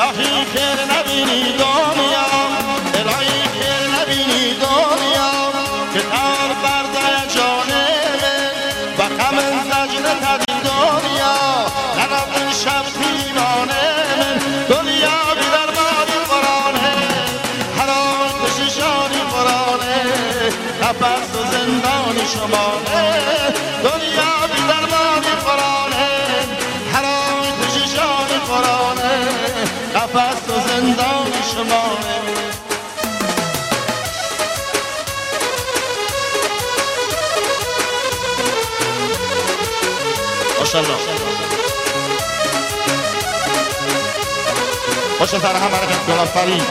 الهی که نبینی دنیا الهی که نبینی دنیا که تار برده جانه و غم زجر تدین دنیا نرفت شب پیمانه دنیا بی درمانی قرآنه هر آن کششانی قرآنه نفس و زندانی شمانه دنیا بی درمانی قرآنه هر آن کششانی قرآنه نفس و زندانی شمانه ماشاءالله باشه سر هم حرکت کن آفرین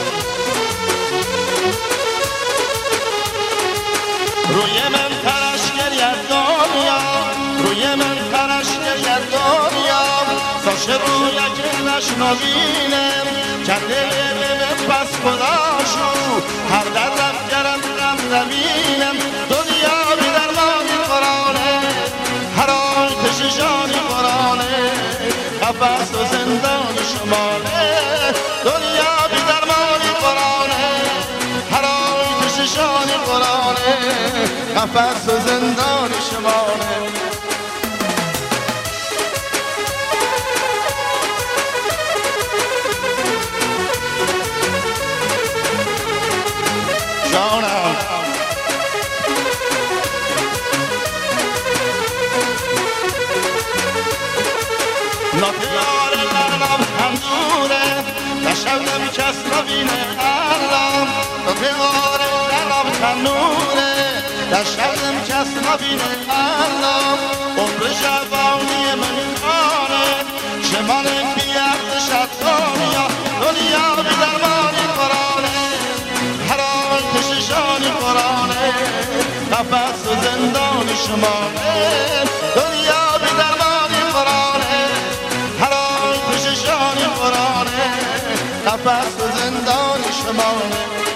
روی من ترش گرید دنیا روی من ترش گرید دنیا ساشه روی که نشنوینم کنده به پس خداشو هر دردم گرم غم نبینم دنیا بی درمانی قرآنه هر آن کششانی قرآنه قفص و زندان شماله دنیا بی درمانی قرآنه هر آن کششانی قرآنه قفص و زندان شماله جانم ناتیار لرنم خندوره نشودم کس نبینه علم ناتیار لرنم خندوره نشودم کس نبینه علم عمر جوانی من خانه شمان بیعت شدانیا دنیا بی درمانی قرآنه هر آن کششانی قرآنه نفس و زندان شمانه دنیا بی درمانی قرآنه هر آن کششانی قرآنه نفس و زندان شمانه